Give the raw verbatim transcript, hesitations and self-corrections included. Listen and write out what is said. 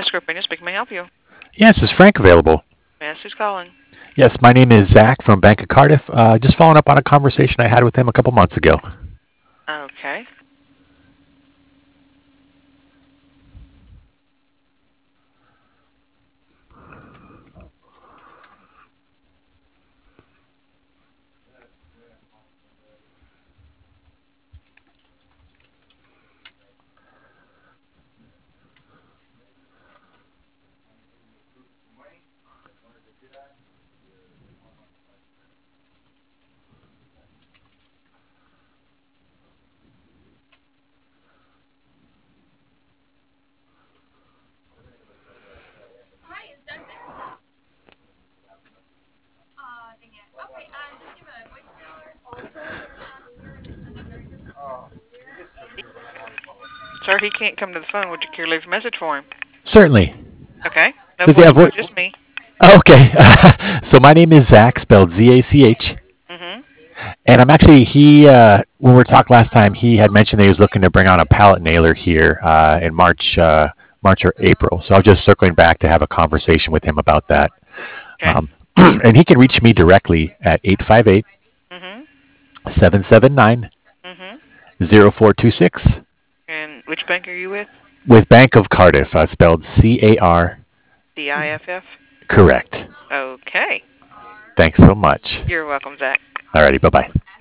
Vascular Opinion speaking. May I help you? Yes, is Frank available? May I ask who's calling? Yes, my name is Zach from Bank of Cardiff. Uh, just following up on a conversation I had with him a couple months ago. Okay. Sir, he can't come to the phone. Would you care to leave a message for him? Certainly. Okay. No Does he have voicemail, voice? just me. Okay. So my name is Zach, spelled Z A C H. Mm-hmm. And I'm actually, he, uh, when we talked last time, he had mentioned that he was looking to bring on a pallet nailer here uh, in March, uh, March or April. So I was just circling back to have a conversation with him about that. Okay. Um, and he can reach me directly at eight five eight, Mm-hmm. seven seven nine, Mm-hmm. zero four two six And which bank are you with? with Bank of Cardiff, uh, spelled C A R. D I F F? Correct. Okay. Thanks so much. You're welcome, Zach. Alrighty, bye bye.